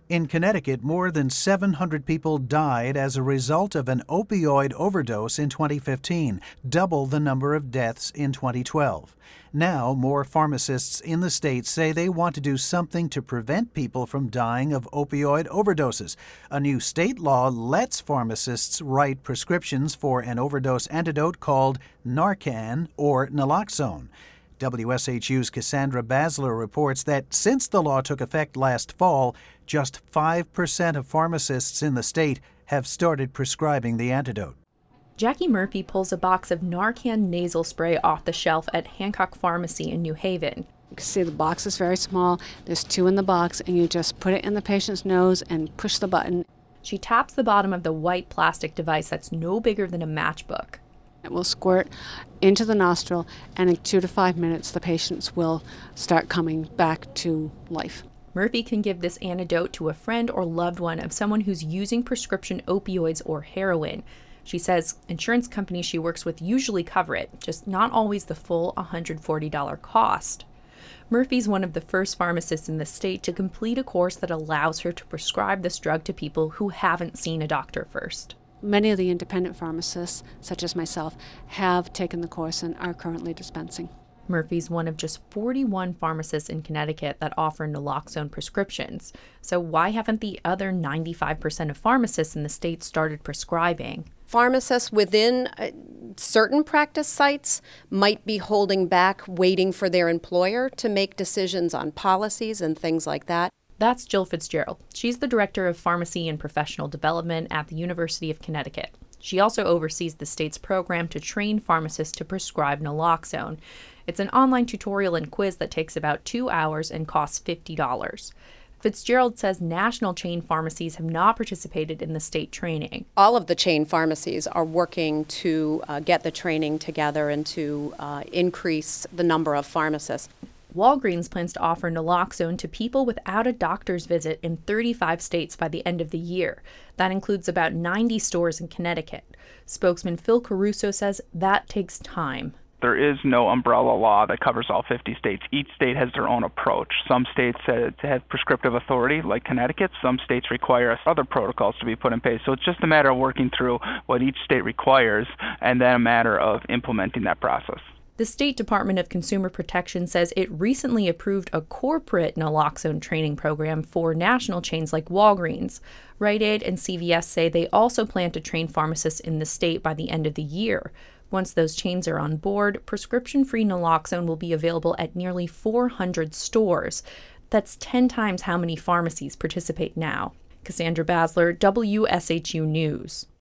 In Connecticut, more than 700 people died as a result of an opioid overdose in 2015, double the number of deaths in 2012. Now, more pharmacists in the state say they want to do something to prevent people from dying of opioid overdoses. A new state law lets pharmacists write prescriptions for an overdose antidote called Narcan or naloxone. WSHU's Cassandra Basler reports that since the law took effect last fall, just 5% of pharmacists in the state have started prescribing the antidote. Jackie Murphy pulls a box of Narcan nasal spray off the shelf at Hancock Pharmacy in New Haven. You can see the box is very small. There's 2 in the box, and you just put it in the patient's nose and push the button. She taps the bottom of the white plastic device that's no bigger than a matchbook. It will squirt into the nostril, and in 2 to 5 minutes, the patients will start coming back to life. Murphy can give this antidote to a friend or loved one of someone who's using prescription opioids or heroin. She says insurance companies she works with usually cover it, just not always the full $140 cost. Murphy's one of the first pharmacists in the state to complete a course that allows her to prescribe this drug to people who haven't seen a doctor first. Many of the independent pharmacists, such as myself, have taken the course and are currently dispensing. Murphy's one of just 41 pharmacists in Connecticut that offer naloxone prescriptions. So why haven't the other 95% of pharmacists in the state started prescribing? Pharmacists within certain practice sites might be holding back, waiting for their employer to make decisions on policies and things like that. That's Jill Fitzgerald. She's the director of pharmacy and professional development at the University of Connecticut. She also oversees the state's program to train pharmacists to prescribe naloxone. It's an online tutorial and quiz that takes about 2 hours and costs $50. Fitzgerald says national chain pharmacies have not participated in the state training. All of the chain pharmacies are working to get the training together and to increase the number of pharmacists. Walgreens plans to offer naloxone to people without a doctor's visit in 35 states by the end of the year. That includes about 90 stores in Connecticut. Spokesman Phil Caruso says that takes time. There is no umbrella law that covers all 50 states. Each state has their own approach. Some states have prescriptive authority, like Connecticut. Some states require other protocols to be put in place. So it's just a matter of working through what each state requires and then a matter of implementing that process. The State Department of Consumer Protection says it recently approved a corporate naloxone training program for national chains like Walgreens. Rite Aid and CVS say they also plan to train pharmacists in the state by the end of the year. Once those chains are on board, prescription-free naloxone will be available at nearly 400 stores. That's 10 times how many pharmacies participate now. Cassandra Basler, WSHU News.